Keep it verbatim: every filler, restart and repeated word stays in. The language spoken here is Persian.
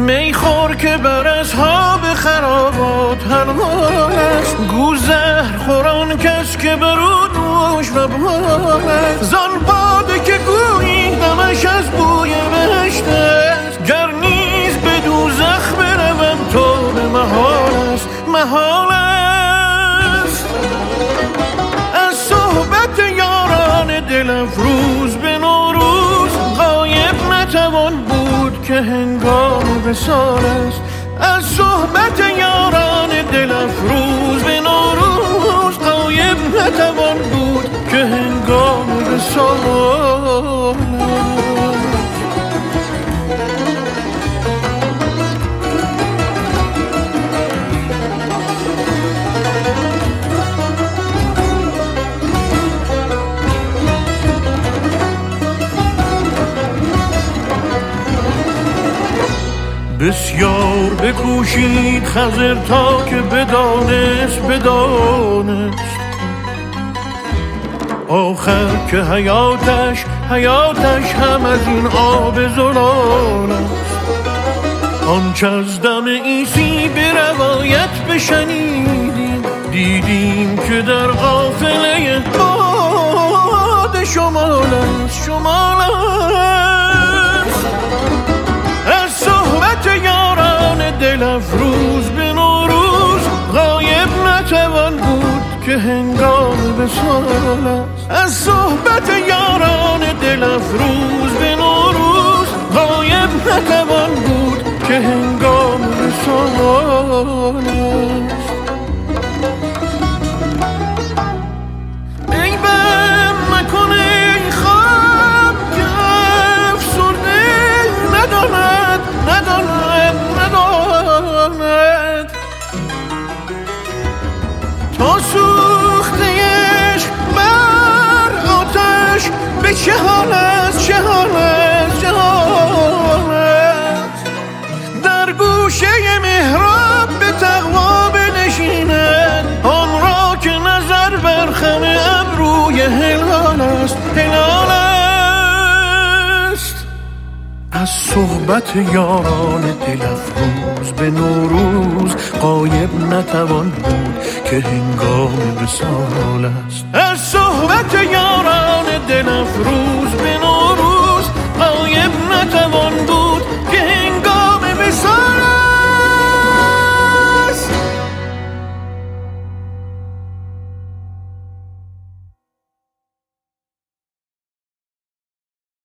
میخور که بر اصحاب خرابات حلال است. گو زهر خوران کس که برو نوش و بال است. زان باده که گویی دمش از بوی بهشت است. گر نیز به دوزخ بروم تو به محال است. محال است از صحبت یاران دل افروز به نوروز غایب نتوان بود که هنگام وصال است. از صحبت یاران دل افروز به نوروز غایب نتوان بود که هنگام وصال است. بسیار بکوشید خضر تا که بدانست بدانست آخر که حیاتش حیاتش هم از این آب زلال است. آنچه از دم عیسی به روایت بشنیدیم دیدیم که در قافله باد شمال است. شمال است از صحبت یاران دل افروز به نوروز غایب نتوان بود که هنگام وصال است. از صحبت یاران دل افروز به نوروز غایب نتوان بود که هنگام وصال است. ای بم مکنه خواب که افسرده نداند نداند نداند تا سوختهش بر آتش به چه حال است چه حال است چه حال است. در گوشه محراب به تقوا بنشیند آن را که نظر بر خم ابروی هلال است. هلال است از صحبت یاران دل افروز به نوروز غایب نتوان بود که هنگام وصال است. از صحبت یاران دل افروز به نوروز